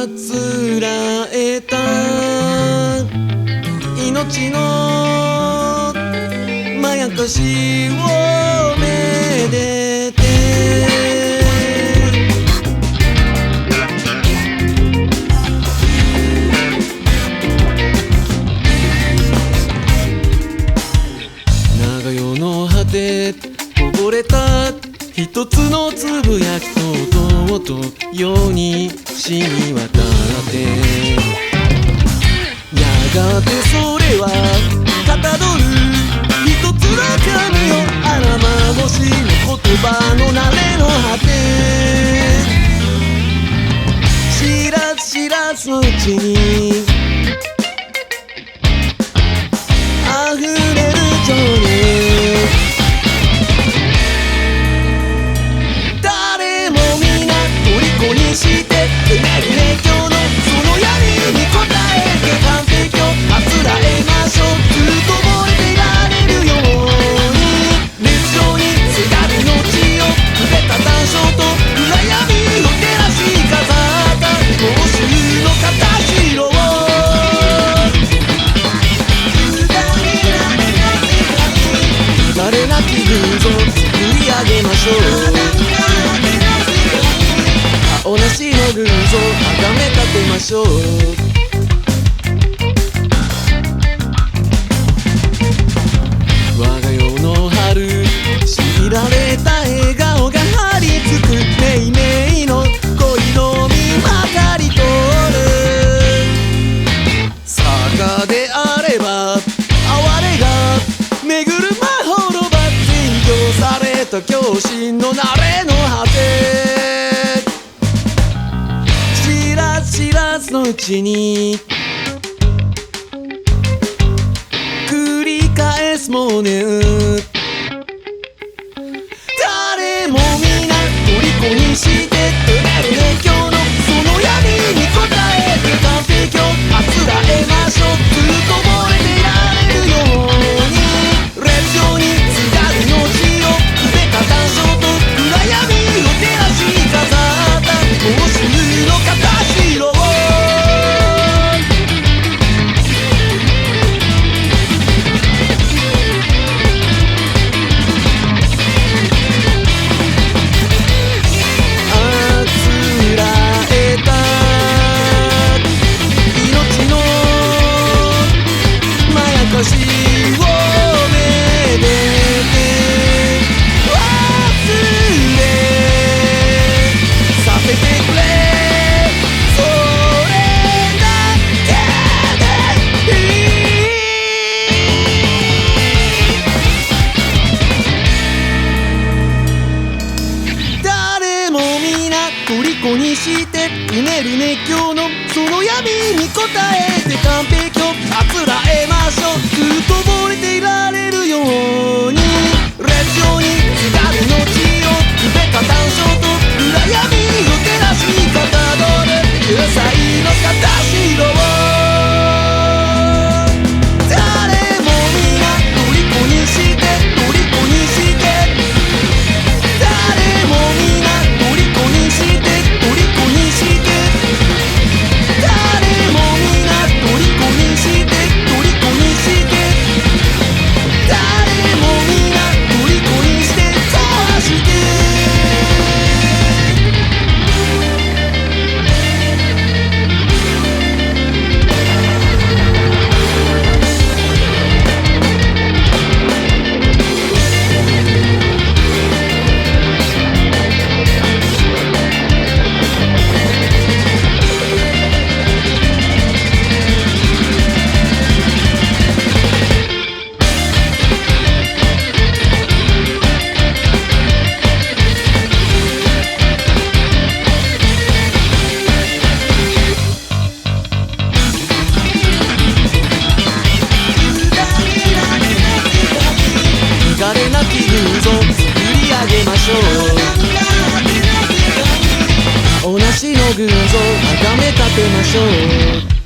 あつらえた命のまやかしをめでて長夜の果てこぼれた一つのつぶやきととうと世に染み渡ってやがてそれはかたどる一つの紙よあらま星の言葉の慣れの果て知らず知らずのうちに溢れる情熱にしてうねる熱狂のその闇に応えて完璧をあつらえましょうずっと燃えていられるように熱情にすがる命をくれた残暑と暗闇を照らし飾った公衆の形色を誰なき偶像作り上げましょう同じの偶像あがめ立てましょう我が世の春強いられた笑顔が張り付くめいめいの恋の実まかり通る坂であれば哀れが巡るまほろば追求された狂信の慣れの果て知らずのうちに繰り返すもね誰も皆虜にしてうねる熱狂のその闇に応えて完璧をあつらえましょうずっと燃えていられるように烈情にすがる命をくべた残暑と暗闇を照らし飾った公衆の形色を虜にしてうねる熱狂のその闇に応えて完璧をあつらえましょうずっと溺れていられるように烈情にすがる命をくべた残暑と暗闇を照らしかたどる救済の形色を誰も皆虜にして虜にして誰も皆虜にして誰なき偶像作り上げましょう同じの偶像あがめ立てましょう